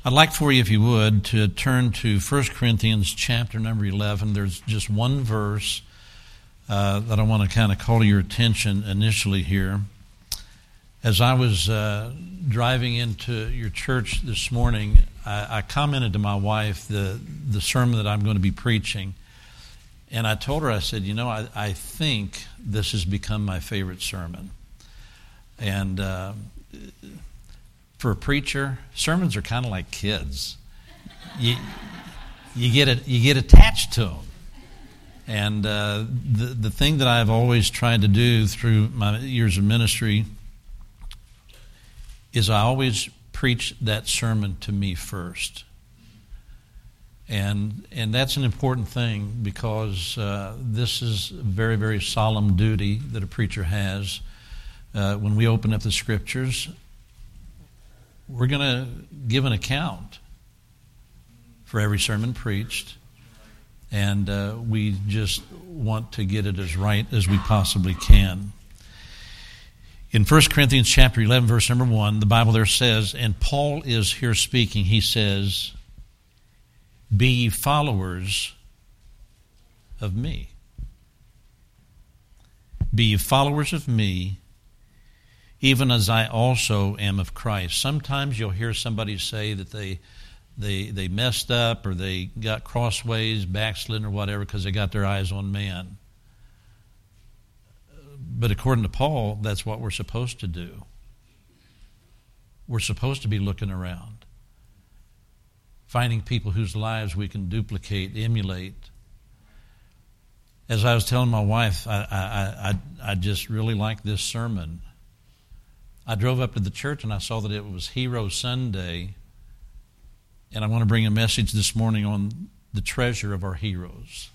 I'd like for you, if you would, to turn to 1 Corinthians chapter number 11. There's just one verse that I want to kind of call your attention initially here. As I was driving into your church this morning, I commented to my wife the sermon that I'm going to be preaching. And I told her, I said, I think this has become my favorite sermon. And for a preacher, sermons are kind of like kids. You get attached to them. And the thing that I've always tried to do through my years of ministry is I always preach that sermon to me first. And that's an important thing because this is a very, very solemn duty that a preacher has. When we open up the Scriptures, we're going to give an account for every sermon preached, and we just want to get it as right as we possibly can. In 1 Corinthians chapter 11, verse number 1, the Bible there says, and Paul is here speaking, he says, be ye followers of me. Be ye followers of me, even as I also am of Christ. Sometimes you'll hear somebody say that they messed up or they got crossways, backslidden or whatever because they got their eyes on man. But according to Paul, that's what we're supposed to do. We're supposed to be looking around, finding people whose lives we can duplicate, emulate. As I was telling my wife, I just really like this sermon. I drove up to the church and I saw that it was Hero Sunday, and I want to bring a message this morning on the treasure of our heroes.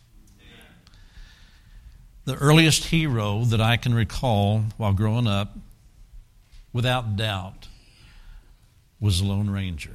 The earliest hero that I can recall while growing up, without doubt, was the Lone Ranger.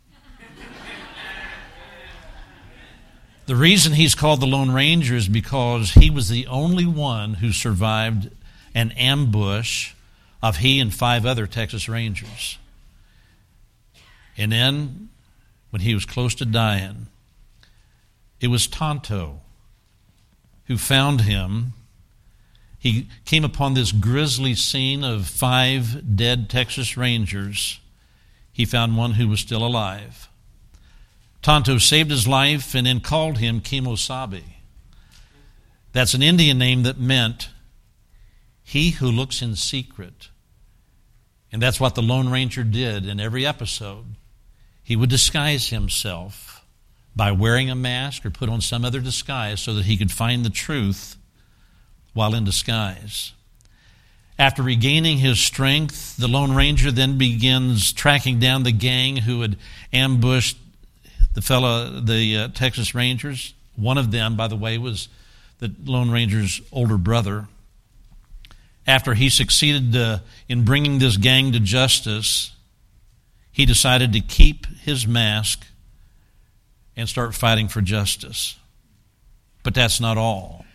The reason he's called the Lone Ranger is because he was the only one who survived an ambush of he and 5 other Texas Rangers. And then, when he was close to dying, it was Tonto who found him. He came upon this grisly scene of 5 dead Texas Rangers. He found one who was still alive. Tonto saved his life and then called him Kemosabe. That's an Indian name that meant he who looks in secret. And that's what the Lone Ranger did in every episode. He would disguise himself by wearing a mask or put on some other disguise so that he could find the truth while in disguise. After regaining his strength, the Lone Ranger then begins tracking down the gang who had ambushed the Texas Rangers. One of them, by the way, was the Lone Ranger's older brother. After he succeeded in bringing this gang to justice, he decided to keep his mask and start fighting for justice. But that's not all.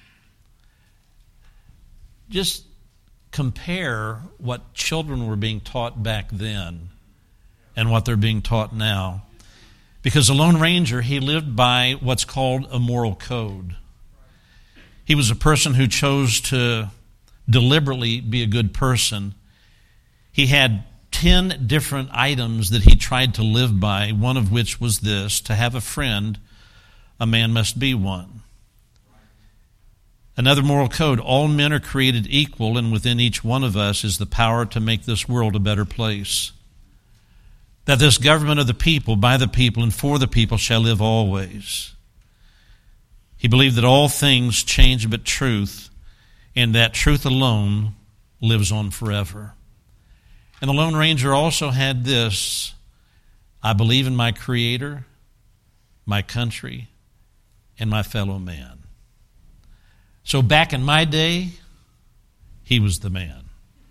Just compare what children were being taught back then and what they're being taught now. Because the Lone Ranger, he lived by what's called a moral code. He was a person who chose to deliberately be a good person. He had 10 different items that he tried to live by, one of which was this: to have a friend, a man must be one. Another moral code: all men are created equal, and within each one of us is the power to make this world a better place. That this government of the people, by the people, and for the people shall live always. He believed that all things change but truth, and that truth alone lives on forever. And the Lone Ranger also had this: I believe in my Creator, my country, and my fellow man. So back in my day, he was the man.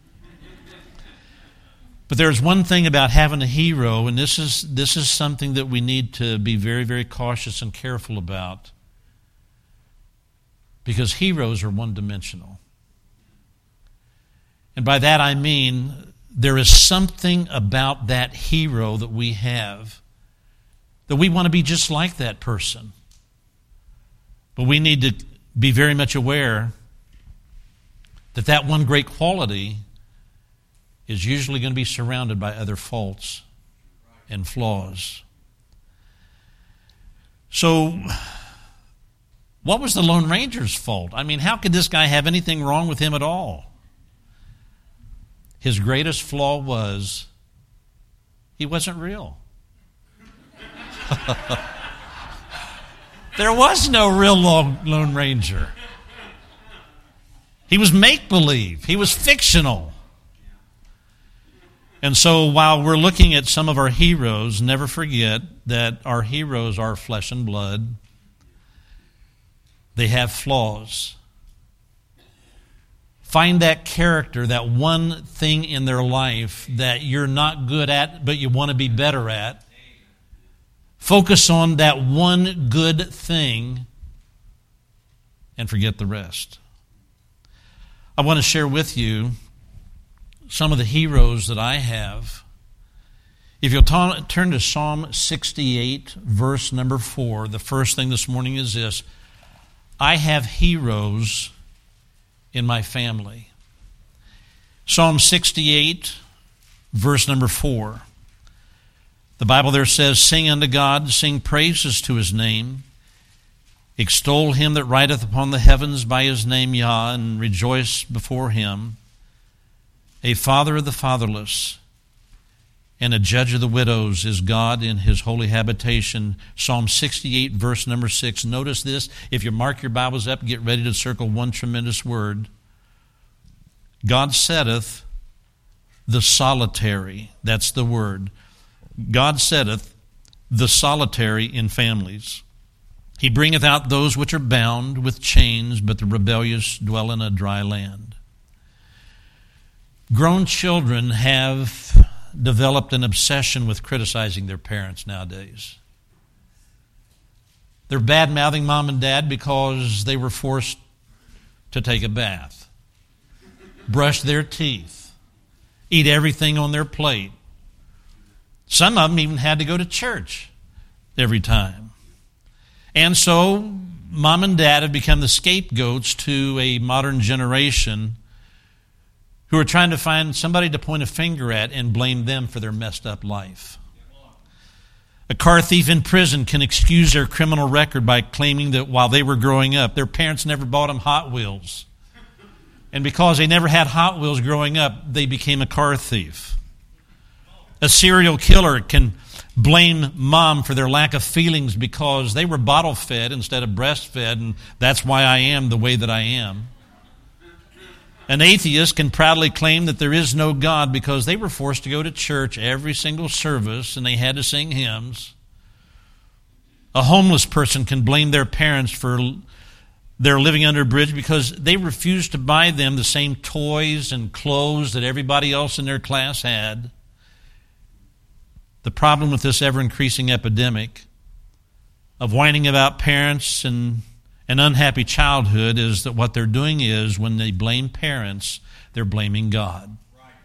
But there's one thing about having a hero, and this is something that we need to be very, very cautious and careful about, because heroes are one-dimensional. And by that I mean there is something about that hero that we have that we want to be just like that person. But we need to be very much aware that that one great quality is usually going to be surrounded by other faults and flaws. So, what was the Lone Ranger's fault? I mean, how could this guy have anything wrong with him at all? His greatest flaw was he wasn't real. There was no real Lone Ranger. He was make-believe. He was fictional. And so while we're looking at some of our heroes, never forget that our heroes are flesh and blood. They have flaws. Find that character, that one thing in their life that you're not good at, but you want to be better at. Focus on that one good thing and forget the rest. I want to share with you some of the heroes that I have. If you'll turn to Psalm 68, verse number 4, the first thing this morning is this: I have heroes in my family. Psalm 68, verse number 4. The Bible there says, sing unto God, sing praises to his name. Extol him that rideth upon the heavens by his name, Yah, and rejoice before him. A father of the fatherless and a judge of the widows is God in his holy habitation. Psalm 68, verse number 6. Notice this. If you mark your Bibles up, get ready to circle one tremendous word. God setteth the solitary. That's the word. God setteth the solitary in families. He bringeth out those which are bound with chains, but the rebellious dwell in a dry land. Grown children have developed an obsession with criticizing their parents nowadays. They're bad-mouthing mom and dad because they were forced to take a bath, brush their teeth, eat everything on their plate. Some of them even had to go to church every time. And so mom and dad have become the scapegoats to a modern generation who are trying to find somebody to point a finger at and blame them for their messed up life. A car thief in prison can excuse their criminal record by claiming that while they were growing up, their parents never bought them Hot Wheels. And because they never had Hot Wheels growing up, they became a car thief. A serial killer can blame mom for their lack of feelings because they were bottle-fed instead of breastfed, and that's why I am the way that I am. An atheist can proudly claim that there is no God because they were forced to go to church every single service and they had to sing hymns. A homeless person can blame their parents for their living under a bridge because they refused to buy them the same toys and clothes that everybody else in their class had. The problem with this ever-increasing epidemic of whining about parents and an unhappy childhood is that what they're doing is when they blame parents, they're blaming God.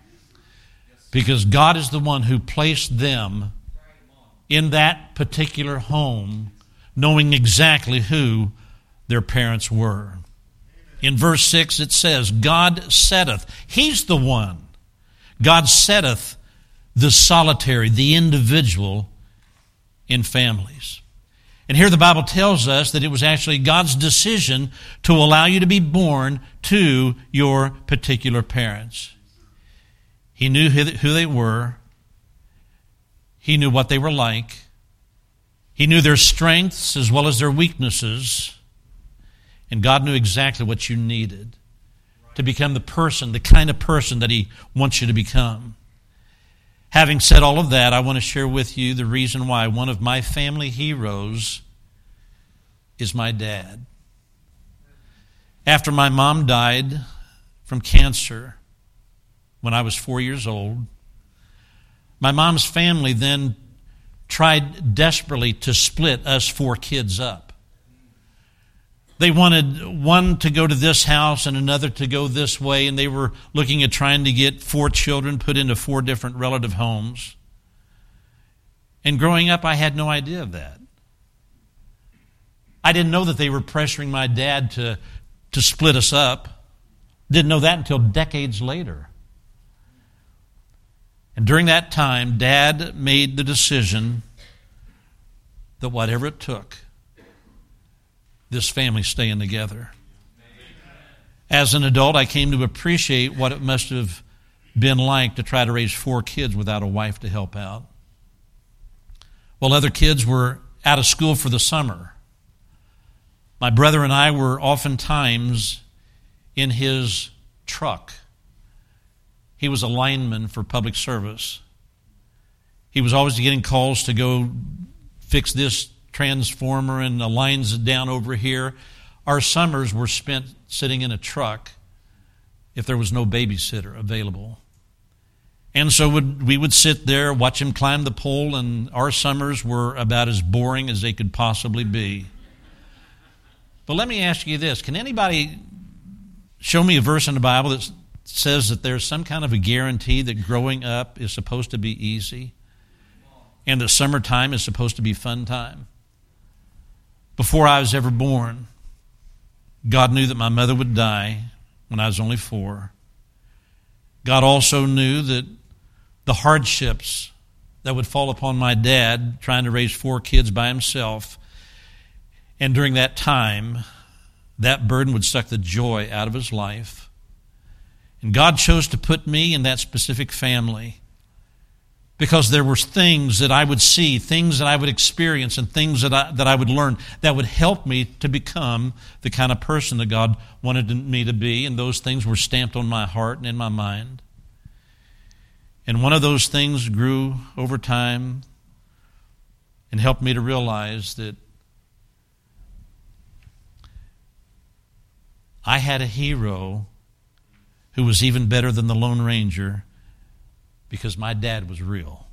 Because God is the one who placed them in that particular home, knowing exactly who their parents were. In verse 6 it says, God setteth. He's the one. God setteth the solitary, the individual in families. And here the Bible tells us that it was actually God's decision to allow you to be born to your particular parents. He knew who they were. He knew what they were like. He knew their strengths as well as their weaknesses. And God knew exactly what you needed to become the person, the kind of person that He wants you to become. Having said all of that, I want to share with you the reason why one of my family heroes is my dad. After my mom died from cancer when I was 4 years old, my mom's family then tried desperately to split us 4 kids up. They wanted one to go to this house and another to go this way, and they were looking at trying to get 4 children put into 4 different relative homes. And growing up, I had no idea of that. I didn't know that they were pressuring my dad to split us up. Didn't know that until decades later. And during that time, Dad made the decision that whatever it took, this family staying together. As an adult, I came to appreciate what it must have been like to try to raise 4 kids without a wife to help out. While other kids were out of school for the summer, my brother and I were oftentimes in his truck. He was a lineman for public service. He was always getting calls to go fix this transformer and the lines down over here. Our summers were spent sitting in a truck if there was no babysitter available. And so we would sit there, watch him climb the pole, and our summers were about as boring as they could possibly be. But let me ask you this. Can anybody show me a verse in the Bible that says that there's some kind of a guarantee that growing up is supposed to be easy and that summertime is supposed to be fun time? Before I was ever born, God knew that my mother would die when I was only 4. God also knew that the hardships that would fall upon my dad trying to raise 4 kids by himself, and during that time, that burden would suck the joy out of his life. And God chose to put me in that specific family because there were things that I would see, things that I would experience, and things that I would learn that would help me to become the kind of person that God wanted me to be, and those things were stamped on my heart and in my mind. And one of those things grew over time and helped me to realize that I had a hero who was even better than the Lone Ranger because my dad was real.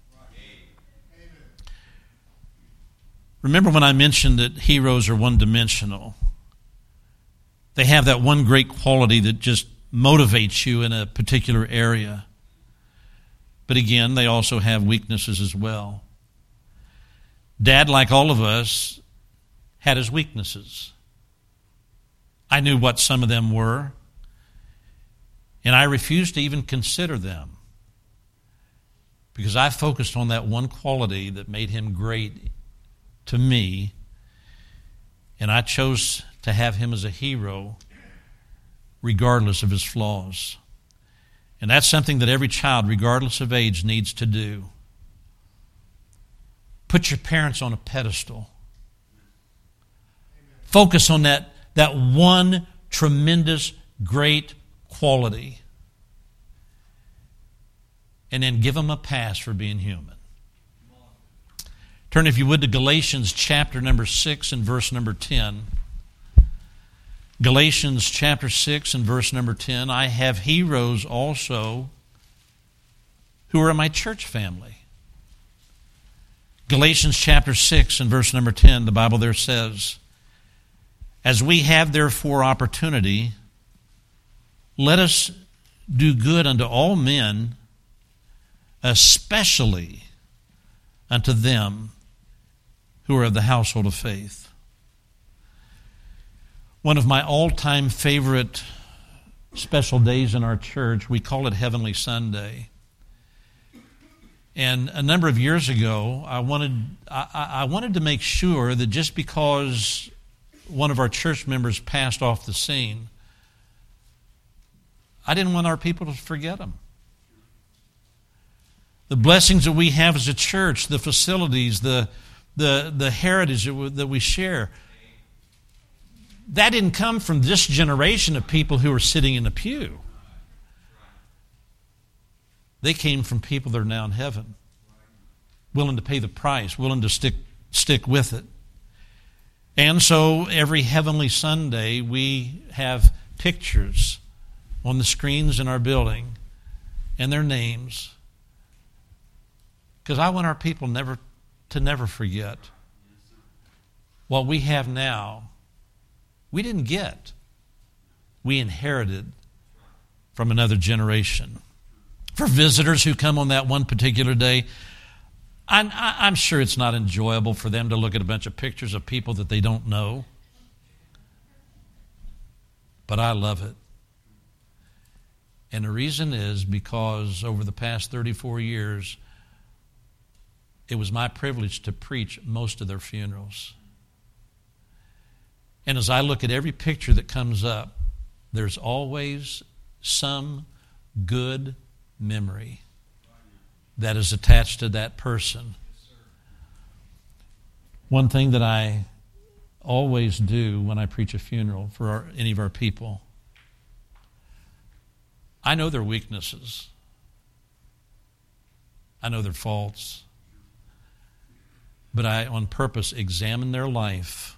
Remember when I mentioned that heroes are one-dimensional? They have that one great quality that just motivates you in a particular area. But again, they also have weaknesses as well. Dad, like all of us, had his weaknesses. I knew what some of them were, and I refused to even consider them because I focused on that one quality that made him great to me, and I chose to have him as a hero regardless of his flaws. And that's something that every child, regardless of age, needs to do. Put your parents on a pedestal. Focus on that one tremendous, great quality. And then give them a pass for being human. Turn, if you would, to Galatians chapter number 6 and verse number 10. Galatians chapter 6 and verse number 10. I have heroes also who are in my church family. Galatians chapter 6 and verse number 10, the Bible there says, as we have therefore opportunity, let us do good unto all men, especially unto them who are of the household of faith. One of my all-time favorite special days in our church, we call it Heavenly Sunday. And a number of years ago, I wanted to make sure that just because one of our church members passed off the scene, I didn't want our people to forget them. The blessings that we have as a church, the facilities, the heritage that we share, that didn't come from this generation of people who are sitting in the pew. They came from people that are now in heaven, willing to pay the price, willing to stick with it. And so every Heavenly Sunday, we have pictures on the screens in our building and their names, because I want our people to never forget what we have now. We didn't get. We inherited from another generation. For visitors who come on that one particular day, I'm sure it's not enjoyable for them to look at a bunch of pictures of people that they don't know. But I love it. And the reason is because over the past 34 years, it was my privilege to preach most of their funerals. And as I look at every picture that comes up, there's always some good memory that is attached to that person. One thing that I always do when I preach a funeral for any of our people, I know their weaknesses. I know their faults. But I, on purpose, examine their life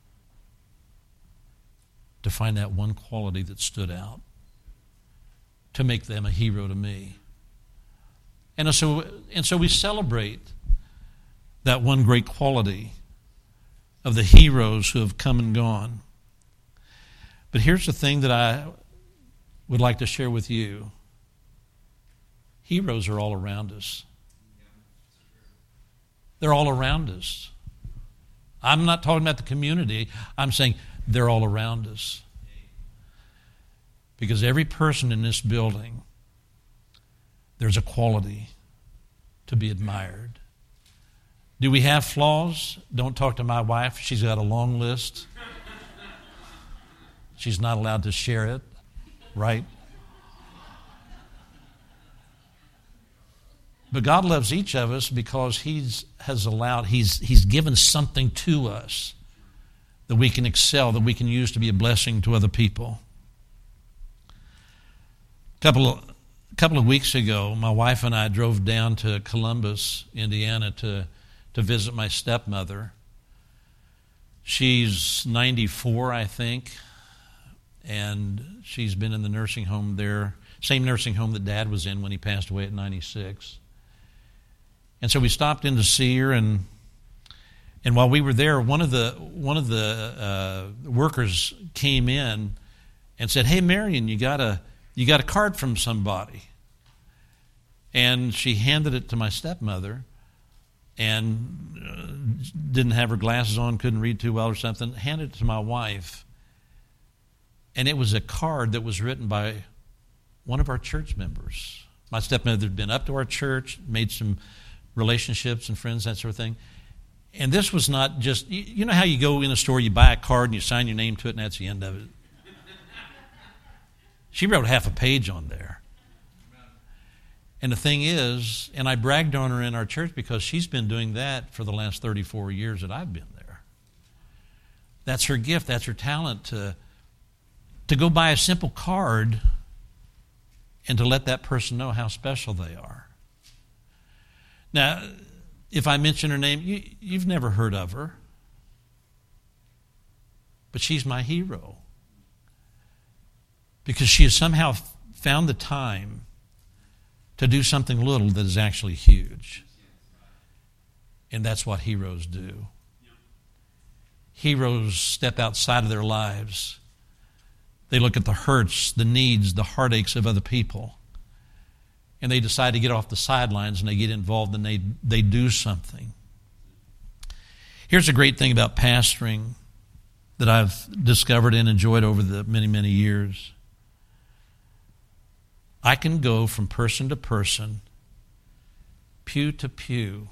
to find that one quality that stood out, to make them a hero to me. And so we celebrate that one great quality of the heroes who have come and gone. But here's the thing that I would like to share with you. Heroes are all around us. They're all around us. I'm not talking about the community. I'm saying they're all around us. Because every person in this building, there's a quality to be admired. Do we have flaws? Don't talk to my wife. She's got a long list. She's not allowed to share it, right? But God loves each of us because He's given something to us that we can excel, that we can use to be a blessing to other people. A couple of weeks ago, my wife and I drove down to Columbus, Indiana, to visit my stepmother. She's 94, I think, and she's been in the nursing home there, same nursing home that Dad was in when he passed away at 96. And so we stopped in to see her, and while we were there, one of the workers came in and said, "Hey, Marion, you got a card from somebody." And she handed it to my stepmother, and didn't have her glasses on, couldn't read too well or something. Handed it to my wife, and it was a card that was written by one of our church members. My stepmother had been up to our church, made some relationships and friends, that sort of thing. And this was not just, you know how you go in a store, you buy a card and you sign your name to it and that's the end of it. She wrote half a page on there. And the thing is, and I bragged on her in our church because she's been doing that for the last 34 years that I've been there. That's her gift, that's her talent to go buy a simple card and to let that person know how special they are. Now, if I mention her name, you've never heard of her. But she's my hero. Because she has somehow found the time to do something little that is actually huge. And that's what heroes do. Heroes step outside of their lives. They look at the hurts, the needs, the heartaches of other people. And they decide to get off the sidelines and they get involved and they do something. Here's a great thing about pastoring that I've discovered and enjoyed over the many, many years. I can go from person to person, pew to pew,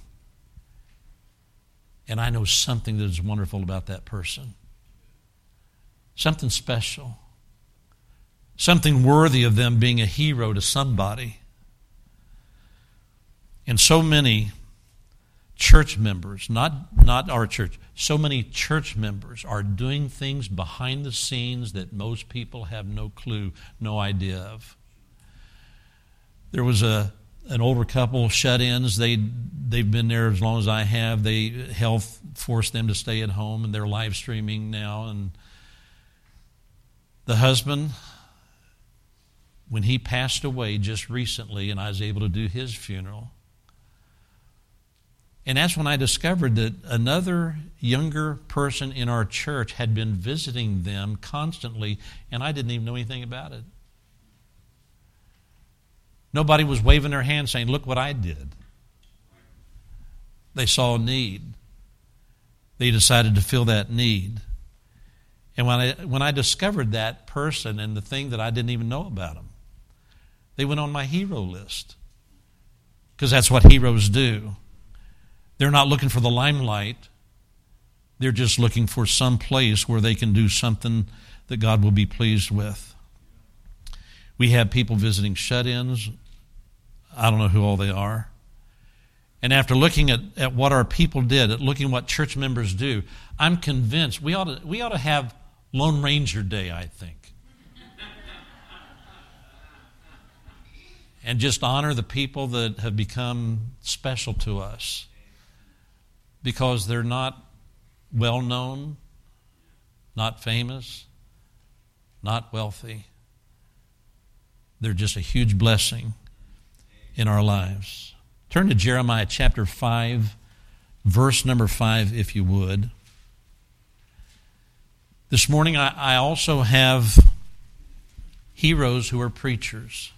and I know something that is wonderful about that person. Something special. Something worthy of them being a hero to somebody. And so many church members, not our church, so many church members are doing things behind the scenes that most people have no clue, no idea of. There was an older couple, shut-ins. They've been there as long as I have. Health forced them to stay at home, and they're live streaming now. And the husband, when he passed away just recently, and I was able to do his funeral, and that's when I discovered that another younger person in our church had been visiting them constantly, and I didn't even know anything about it. Nobody was waving their hand saying, "Look what I did." They saw a need. They decided to fill that need. And when I discovered that person and the thing that I didn't even know about them, they went on my hero list. Because that's what heroes do. They're not looking for the limelight. They're just looking for some place where they can do something that God will be pleased with. We have people visiting shut-ins. I don't know who all they are. And after looking at what our people did, at looking what church members do, I'm convinced we ought to have Lone Ranger Day, I think. And just honor the people that have become special to us. Because they're not well-known, not famous, not wealthy. They're just a huge blessing in our lives. Turn to Jeremiah chapter 5, verse number 5, if you would. This morning I also have heroes who are preachers.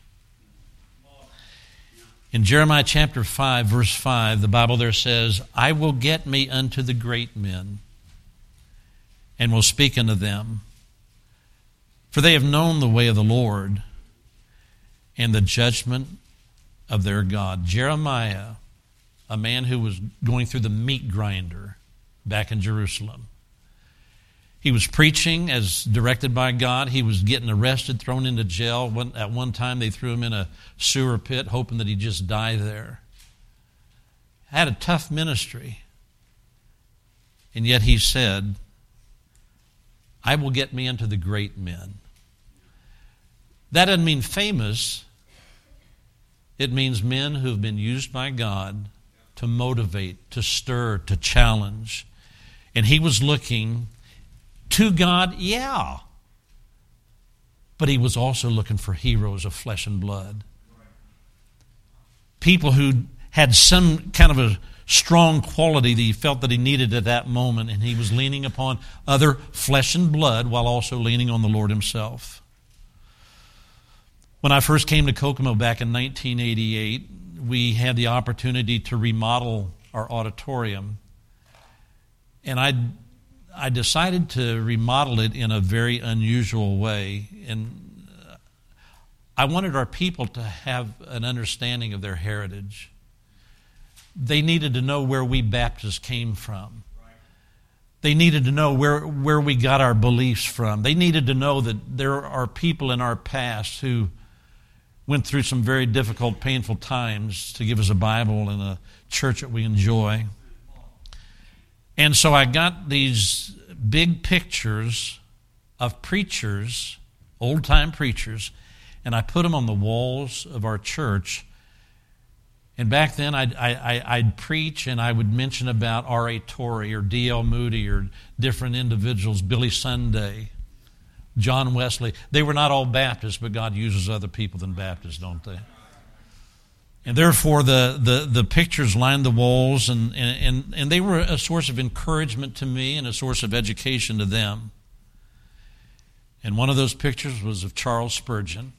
In Jeremiah chapter 5, verse 5, the Bible there says, I will get me unto the great men, and will speak unto them. For they have known the way of the Lord, and the judgment of their God. Jeremiah, a man who was going through the meat grinder back in Jerusalem. He was preaching as directed by God. He was getting arrested, thrown into jail. At one time, they threw him in a sewer pit, hoping that he'd just die there. Had a tough ministry. And yet he said, I will get me unto the great men. That doesn't mean famous. It means men who have been used by God to motivate, to stir, to challenge. And he was looking to God, yeah. But he was also looking for heroes of flesh and blood. People who had some kind of a strong quality that he felt that he needed at that moment, and he was leaning upon other flesh and blood while also leaning on the Lord himself. When I first came to Kokomo back in 1988, we had the opportunity to remodel our auditorium. And I decided to remodel it in a very unusual way. And I wanted our people to have an understanding of their heritage. They needed to know where we Baptists came from. They needed to know where we got our beliefs from. They needed to know that there are people in our past who went through some very difficult, painful times to give us a Bible and a church that we enjoy. And so I got these big pictures of preachers, old-time preachers, and I put them on the walls of our church. And back then I'd preach and I would mention about R.A. Torrey or D.L. Moody or different individuals, Billy Sunday, John Wesley. They were not all Baptists, but God uses other people than Baptists, don't they? And therefore, the pictures lined the walls, and they were a source of encouragement to me and a source of education to them. And one of those pictures was of Charles Spurgeon.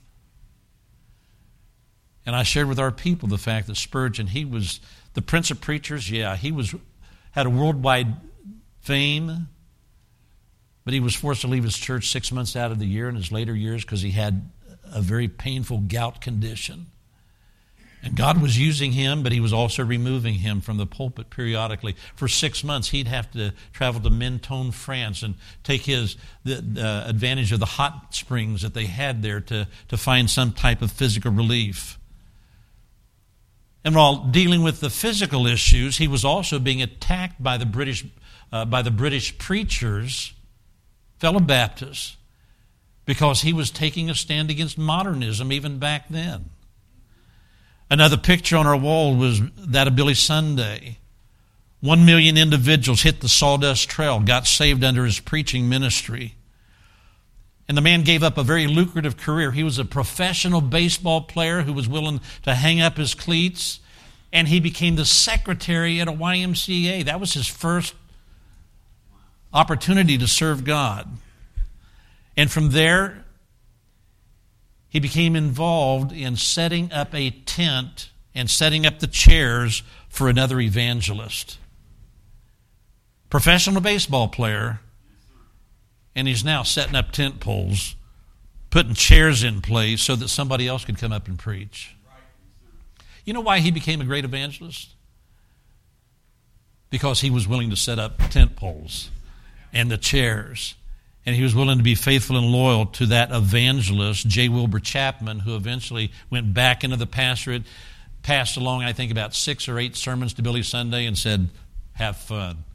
And I shared with our people the fact that Spurgeon, he was the Prince of Preachers. Yeah, he had a worldwide fame, but he was forced to leave his church 6 months out of the year in his later years because he had a very painful gout condition. And God was using him, but he was also removing him from the pulpit periodically. For 6 months, he'd have to travel to Menton, France, and take the advantage of the hot springs that they had there to find some type of physical relief. And while dealing with the physical issues, he was also being attacked by the British preachers, fellow Baptists, because he was taking a stand against modernism even back then. Another picture on our wall was that of Billy Sunday. 1 million individuals hit the Sawdust Trail, got saved under his preaching ministry. And the man gave up a very lucrative career. He was a professional baseball player who was willing to hang up his cleats, and he became the secretary at a YMCA. That was his first opportunity to serve God. And from there, he became involved in setting up a tent and setting up the chairs for another evangelist. Professional baseball player, and he's now setting up tent poles, putting chairs in place so that somebody else could come up and preach. You know why he became a great evangelist? Because he was willing to set up tent poles and the chairs. And he was willing to be faithful and loyal to that evangelist, J. Wilbur Chapman, who eventually went back into the pastorate, passed along, I think, about 6 or 8 sermons to Billy Sunday and said, have fun.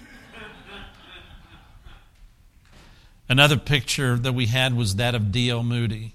Another picture that we had was that of D.L. Moody.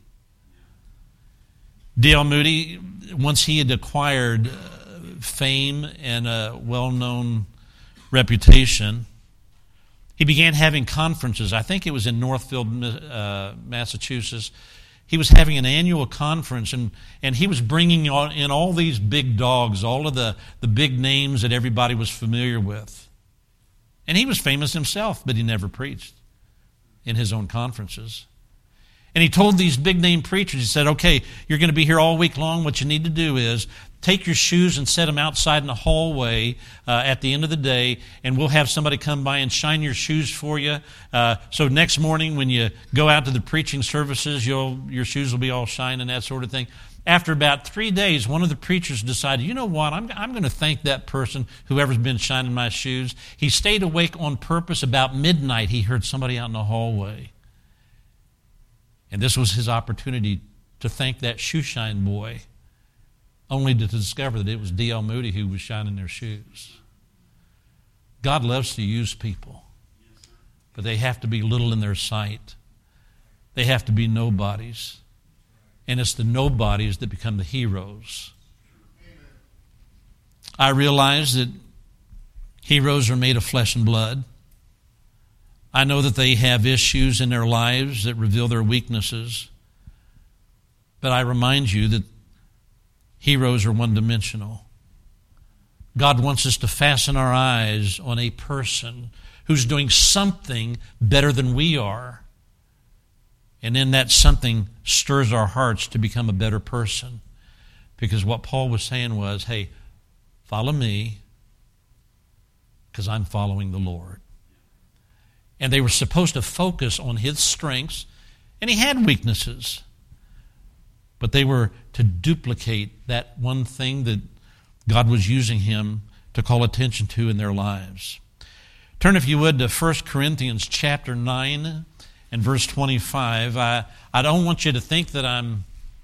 D.L. Moody, once he had acquired fame and a well-known reputation, he began having conferences. I think it was in Northfield, Massachusetts. He was having an annual conference, and he was bringing in all these big dogs, all of the big names that everybody was familiar with. And he was famous himself, but he never preached in his own conferences. And he told these big-name preachers, he said, okay, you're going to be here all week long. What you need to do is take your shoes and set them outside in the hallway at the end of the day, and we'll have somebody come by and shine your shoes for you. So next morning when you go out to the preaching services, your shoes will be all shining, that sort of thing. After about 3 days, one of the preachers decided, you know what, I'm going to thank that person, whoever's been shining my shoes. He stayed awake on purpose. About midnight, he heard somebody out in the hallway. And this was his opportunity to thank that shoe shine boy, only to discover that it was D.L. Moody who was shining their shoes. God loves to use people, but they have to be little in their sight. They have to be nobodies. And it's the nobodies that become the heroes. I realize that heroes are made of flesh and blood. I know that they have issues in their lives that reveal their weaknesses. But I remind you that heroes are one-dimensional. God wants us to fasten our eyes on a person who's doing something better than we are. And then that something stirs our hearts to become a better person. Because what Paul was saying was, hey, follow me because I'm following the Lord. And they were supposed to focus on his strengths, and he had weaknesses. But they were to duplicate that one thing that God was using him to call attention to in their lives. Turn, if you would, to 1 Corinthians chapter 9 and verse 25. I don't want you to think that I'm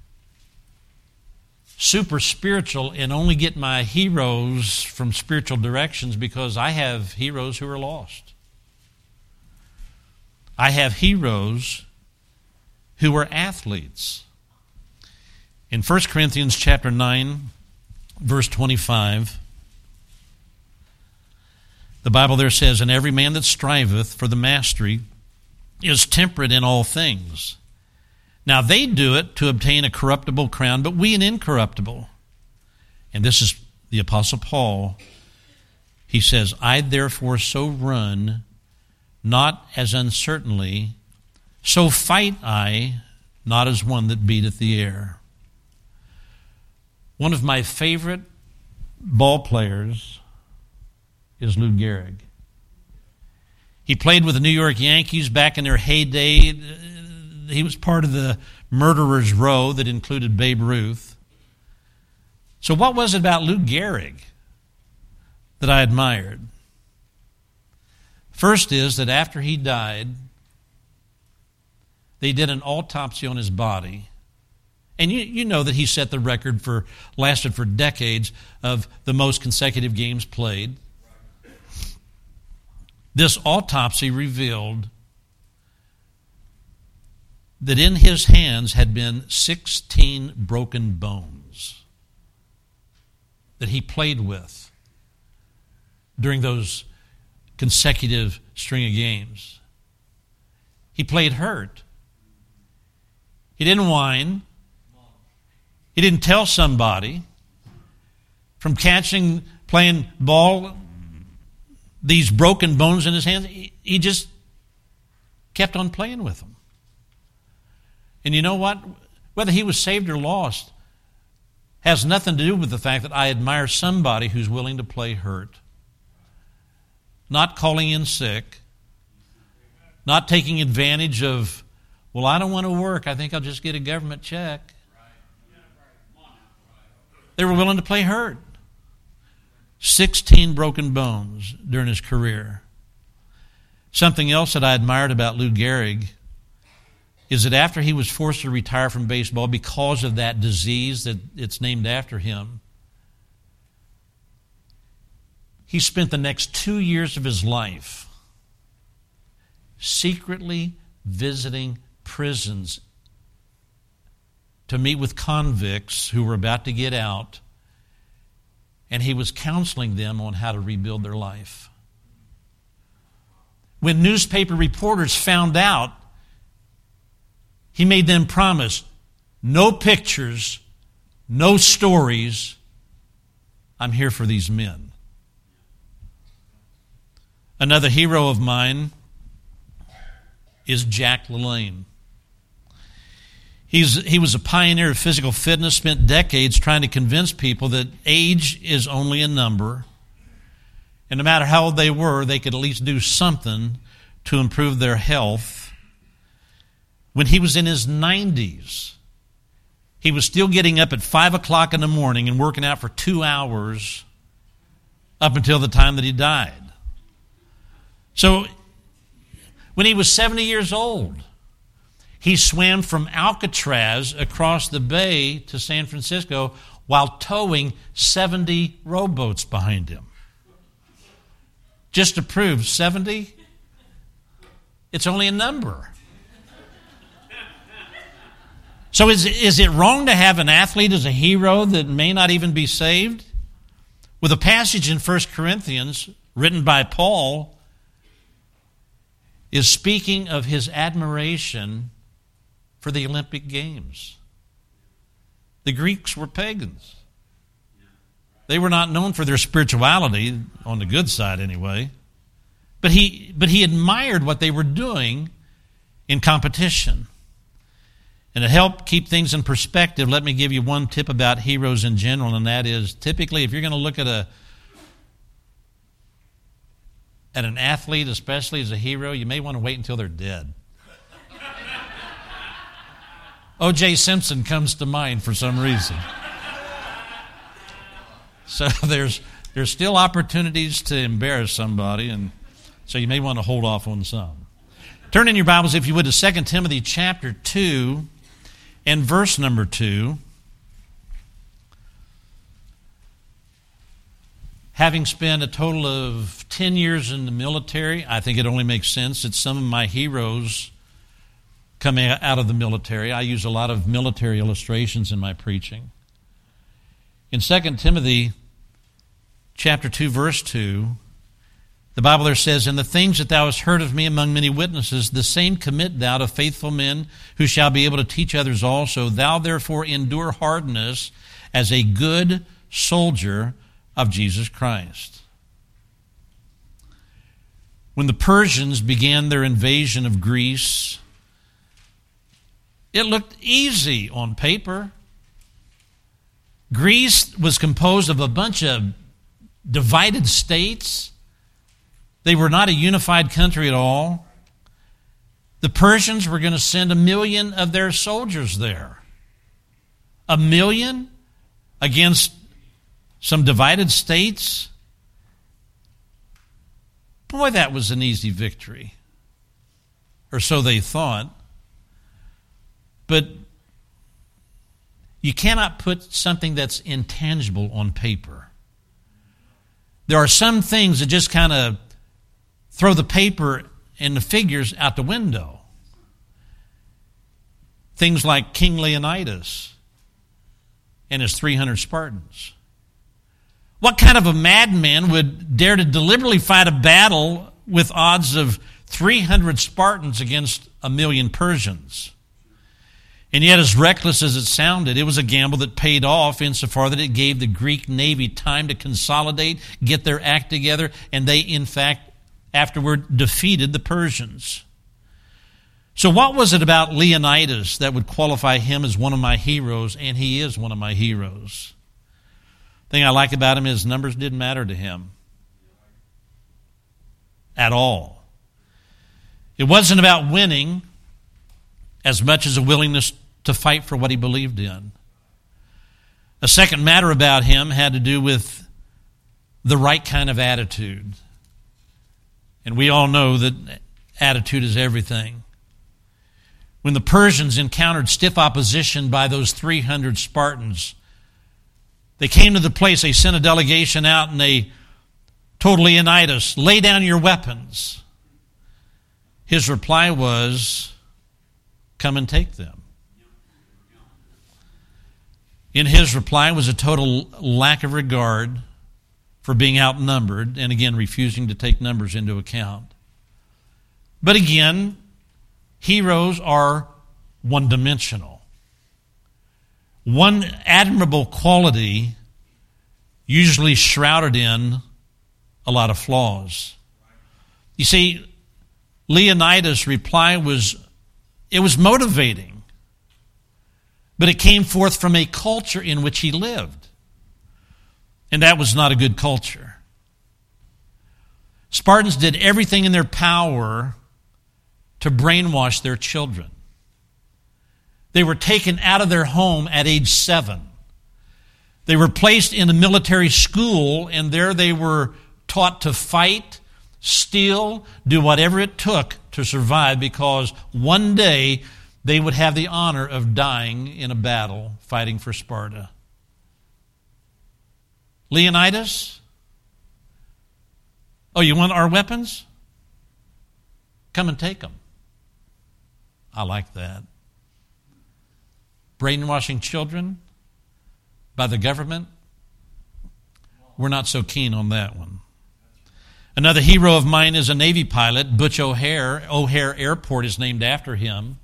super spiritual and only get my heroes from spiritual directions, because I have heroes who are lost. I have heroes who are athletes. In 1 Corinthians chapter 9, verse 25, the Bible there says, and every man that striveth for the mastery is temperate in all things. Now they do it to obtain a corruptible crown, but we an incorruptible. And this is the Apostle Paul. He says, I therefore so run, not as uncertainly, so fight I, not as one that beateth the air. One of my favorite ball players is Lou Gehrig. He played with the New York Yankees back in their heyday. He was part of the murderers' row that included Babe Ruth. So what was it about Lou Gehrig that I admired? First is that after he died, they did an autopsy on his body. And you know that he set the record lasted for decades of the most consecutive games played. This autopsy revealed that in his hands had been 16 broken bones that he played with during those consecutive string of games. He played hurt. He didn't whine. He didn't tell somebody. From playing ball, these broken bones in his hands, he just kept on playing with them. And you know what? Whether he was saved or lost, has nothing to do with the fact that I admire somebody who's willing to play hurt. Not calling in sick. Not taking advantage of, well, I don't want to work. I think I'll just get a government check. They were willing to play hurt. 16 broken bones during his career. Something else that I admired about Lou Gehrig is that after he was forced to retire from baseball because of that disease that it's named after him, he spent the next 2 years of his life secretly visiting prisons to meet with convicts who were about to get out, and he was counseling them on how to rebuild their life. When newspaper reporters found out, he made them promise no pictures, no stories. I'm here for these men. Another hero of mine is Jack LaLanne. He was a pioneer of physical fitness, spent decades trying to convince people that age is only a number, and no matter how old they were, they could at least do something to improve their health. When he was in his 90s, he was still getting up at 5 o'clock in the morning and working out for 2 hours up until the time that he died. So when he was 70 years old, he swam from Alcatraz across the bay to San Francisco while towing 70 rowboats behind him. Just to prove 70, it's only a number. So is it wrong to have an athlete as a hero that may not even be saved? With a passage in 1 Corinthians written by Paul is speaking of his admiration for the Olympic Games. The Greeks were pagans. They were not known for their spirituality, on the good side anyway. But he admired what they were doing in competition. And to help keep things in perspective, let me give you one tip about heroes in general, and that is typically if you're going to look at an athlete, especially as a hero, you may want to wait until they're dead. O.J. Simpson comes to mind for some reason. So there's still opportunities to embarrass somebody, and so you may want to hold off on some. Turn in your Bibles, if you would, to 2 Timothy chapter 2 and verse number 2. Having spent a total of 10 years in the military, I think it only makes sense that some of my heroes come out of the military. I use a lot of military illustrations in my preaching. In 2 Timothy chapter 2, verse 2, the Bible there says, "And the things that thou hast heard of me among many witnesses, the same commit thou to faithful men who shall be able to teach others also. Thou therefore endure hardness as a good soldier of Jesus Christ." When the Persians began their invasion of Greece, it looked easy on paper. Greece was composed of a bunch of divided states. They were not a unified country at all. The Persians were going to send 1 million of their soldiers there. 1 million against some divided states? Boy, that was an easy victory. Or so they thought. But you cannot put something that's intangible on paper. There are some things that just kind of throw the paper and the figures out the window. Things like King Leonidas and his 300 Spartans. What kind of a madman would dare to deliberately fight a battle with odds of 300 Spartans against 1 million Persians? And yet, as reckless as it sounded, it was a gamble that paid off insofar that it gave the Greek Navy time to consolidate, get their act together, and they, in fact, afterward defeated the Persians. So what was it about Leonidas that would qualify him as one of my heroes? And he is one of my heroes. thing I like about him is numbers didn't matter to him at all. It wasn't about winning as much as a willingness to fight for what he believed in. A second matter about him had to do with the right kind of attitude. And we all know that attitude is everything. When the Persians encountered stiff opposition by those 300 Spartans, they came to the place, they sent a delegation out, and they told Leonidas, lay down your weapons. His reply was, come and take them. In his reply was a total lack of regard for being outnumbered, and again, refusing to take numbers into account. But again, heroes are one-dimensional. One admirable quality usually shrouded in a lot of flaws. You see, Leonidas' reply was motivating, but it came forth from a culture in which he lived. And that was not a good culture. Spartans did everything in their power to brainwash their children. They were taken out of their home at age 7. They were placed in a military school, and there they were taught to fight, steal, do whatever it took to survive, because one day they would have the honor of dying in a battle fighting for Sparta. Leonidas? Oh, you want our weapons? Come and take them. I like that. Brainwashing children by the government? We're not so keen on that one. Another hero of mine is a Navy pilot, Butch O'Hare. O'Hare Airport is named after him.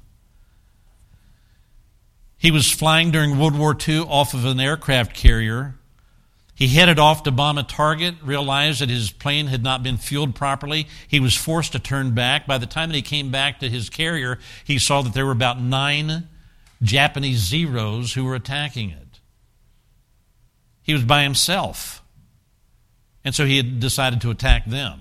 He was flying during World War II off of an aircraft carrier. He headed off to bomb a target, realized that his plane had not been fueled properly. He was forced to turn back. By the time that he came back to his carrier, he saw that there were about 9 Japanese Zeros who were attacking it. He was by himself, and so he had decided to attack them.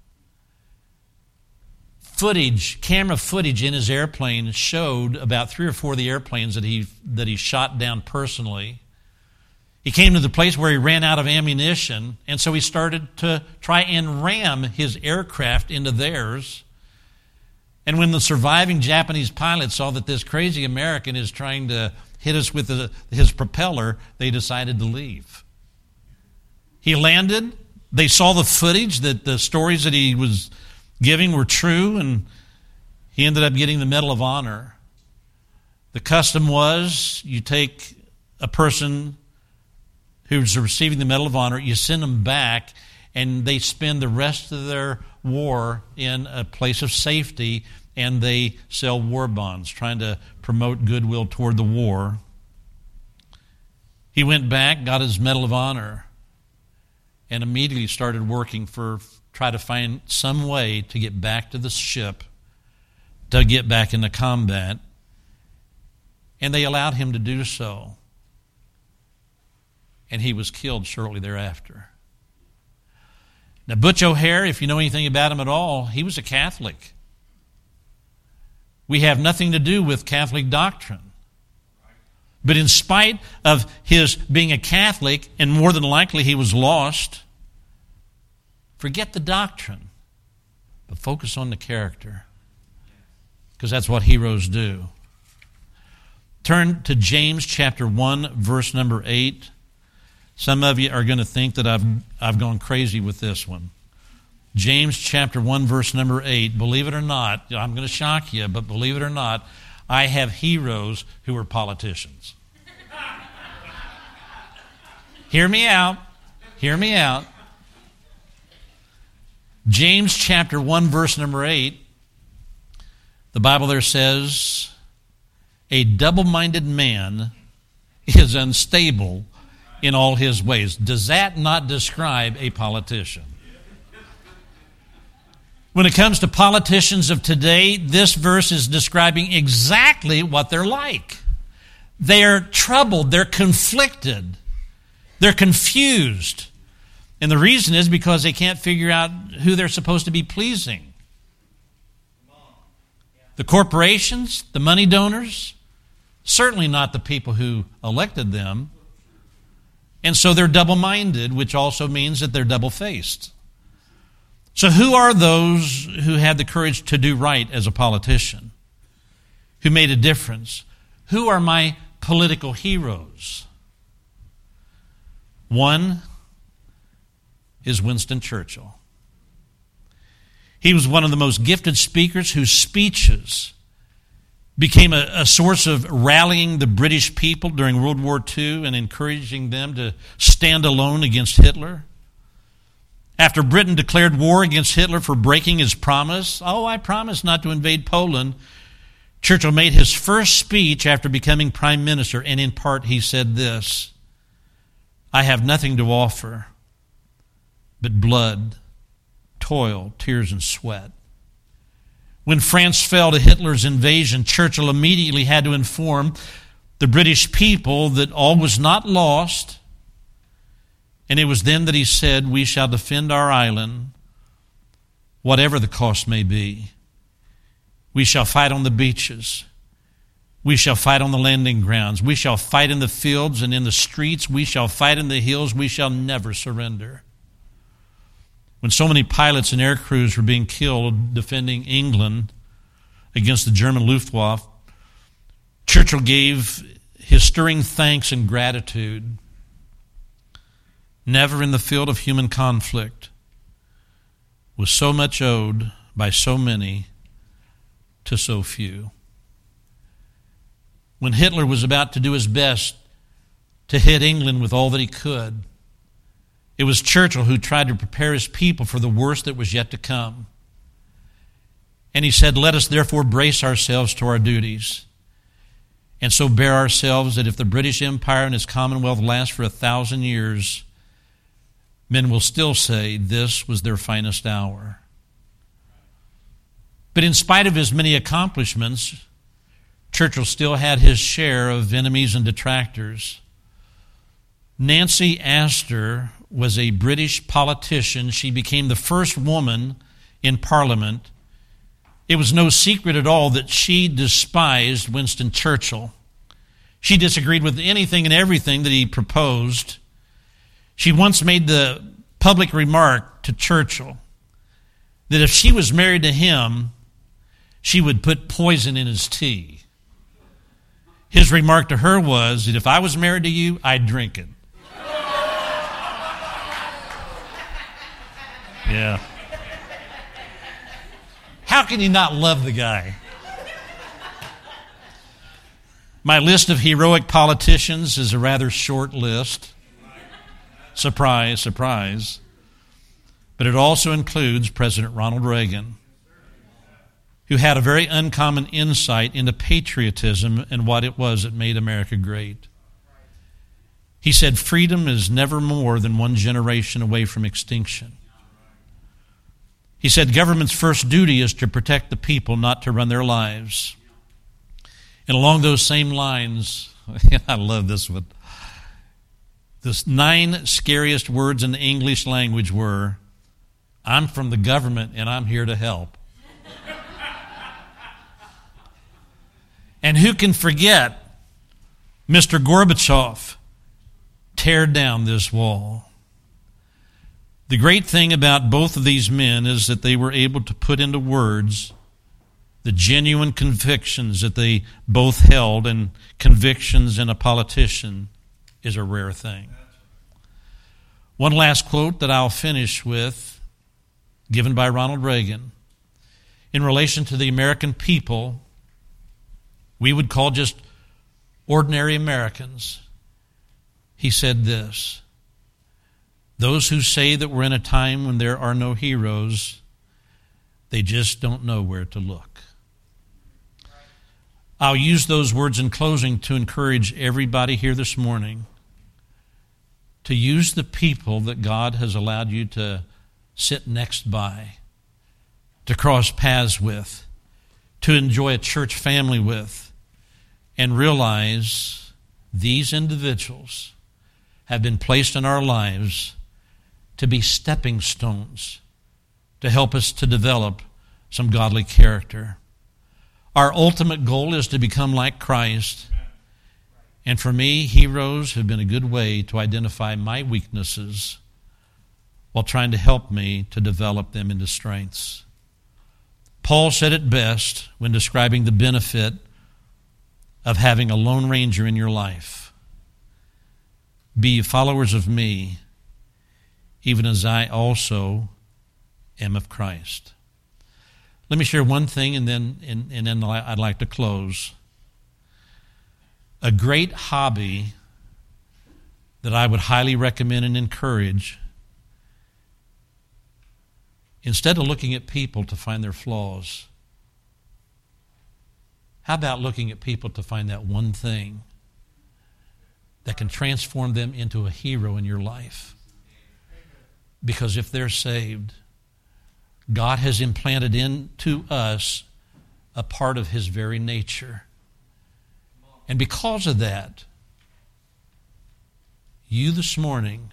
Camera footage in his airplane showed about 3 or 4 of the airplanes that he shot down personally. He came to the place where he ran out of ammunition, and so he started to try and ram his aircraft into theirs. And when the surviving Japanese pilot saw that this crazy American is trying to hit us with his propeller, they decided to leave. He landed. They saw the footage, that the stories that he was giving were true, and he ended up getting the Medal of Honor. The custom was you take a person who's receiving the Medal of Honor, you send them back, and they spend the rest of their war in a place of safety, and they sell war bonds, trying to promote goodwill toward the war. He went back, got his Medal of Honor, and immediately started working try to find some way to get back to the ship, to get back into combat, and they allowed him to do so. And he was killed shortly thereafter. Now, Butch O'Hare, if you know anything about him at all, he was a Catholic. We have nothing to do with Catholic doctrine. But in spite of his being a Catholic, and more than likely he was lost, forget the doctrine, but focus on the character, because that's what heroes do. Turn to James chapter 1, verse number 8. Some of you are going to think that I've gone crazy with this one. James chapter 1, verse number 8. Believe it or not, I'm going to shock you, but believe it or not, I have heroes who are politicians. Hear me out. Hear me out. James chapter 1, verse number 8. The Bible there says, a double-minded man is unstable in all his ways. Does that not describe a politician? When it comes to politicians of today, this verse is describing exactly what they're like. They're troubled. They're conflicted. They're confused. And the reason is because they can't figure out who they're supposed to be pleasing. The corporations, the money donors, certainly not the people who elected them. And so they're double-minded, which also means that they're double-faced. So who are those who had the courage to do right as a politician? Who made a difference? Who are my political heroes? One is Winston Churchill. He was one of the most gifted speakers whose speeches became a source of rallying the British people during World War II and encouraging them to stand alone against Hitler. After Britain declared war against Hitler for breaking his promise, I promised not to invade Poland, Churchill made his first speech after becoming prime minister, and in part he said this: I have nothing to offer but blood, toil, tears, and sweat. When France fell to Hitler's invasion, Churchill immediately had to inform the British people that all was not lost, and it was then that he said, we shall defend our island, whatever the cost may be. We shall fight on the beaches. We shall fight on the landing grounds. We shall fight in the fields and in the streets. We shall fight in the hills. We shall never surrender. When so many pilots and air crews were being killed defending England against the German Luftwaffe, Churchill gave his stirring thanks and gratitude. Never in the field of human conflict was so much owed by so many to so few. When Hitler was about to do his best to hit England with all that he could, it was Churchill who tried to prepare his people for the worst that was yet to come. And he said, let us therefore brace ourselves to our duties, and so bear ourselves that if the British Empire and its Commonwealth last for 1,000 years, men will still say this was their finest hour. But in spite of his many accomplishments, Churchill still had his share of enemies and detractors. Nancy Astor was a British politician. She became the first woman in Parliament. It was no secret at all that she despised Winston Churchill. She disagreed with anything and everything that he proposed. She once made the public remark to Churchill that if she was married to him, she would put poison in his tea. His remark to her was that if I was married to you, I'd drink it. Yeah. How can you not love the guy? My list of heroic politicians is a rather short list. Surprise, surprise. But it also includes President Ronald Reagan, who had a very uncommon insight into patriotism and what it was that made America great. He said, freedom is never more than one generation away from extinction. He said, government's first duty is to protect the people, not to run their lives. And along those same lines, I love this one. The 9 scariest words in the English language were, I'm from the government and I'm here to help. And who can forget Mr. Gorbachev, tear down this wall? The great thing about both of these men is that they were able to put into words the genuine convictions that they both held, and convictions in a politician is a rare thing. One last quote that I'll finish with, given by Ronald Reagan. In relation to the American people, we would call just ordinary Americans, he said this: those who say that we're in a time when there are no heroes, they just don't know where to look. I'll use those words in closing to encourage everybody here this morning to use the people that God has allowed you to sit next by, to cross paths with, to enjoy a church family with, and realize these individuals have been placed in our lives to be stepping stones to help us to develop some godly character. Our ultimate goal is to become like Christ. And for me, heroes have been a good way to identify my weaknesses while trying to help me to develop them into strengths. Paul said it best when describing the benefit of having a lone ranger in your life. Be followers of me, even as I also am of Christ. Let me share one thing, and then I'd like to close. A great hobby that I would highly recommend and encourage, instead of looking at people to find their flaws, how about looking at people to find that one thing that can transform them into a hero in your life? Because if they're saved, God has implanted into us a part of His very nature. And because of that, you this morning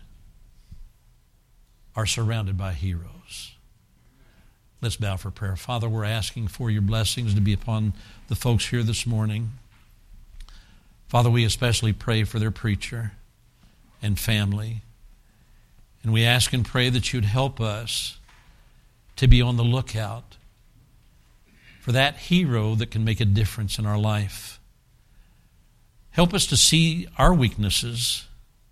are surrounded by heroes. Let's bow for prayer. Father, we're asking for your blessings to be upon the folks here this morning. Father, we especially pray for their preacher and family. And we ask and pray that you'd help us to be on the lookout for that hero that can make a difference in our life. Help us to see our weaknesses,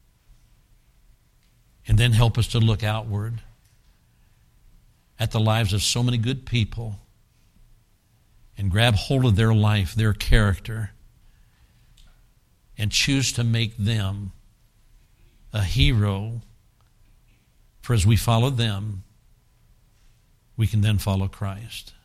and then help us to look outward at the lives of so many good people and grab hold of their life, their character, and choose to make them a hero. For as we follow them, we can then follow Christ.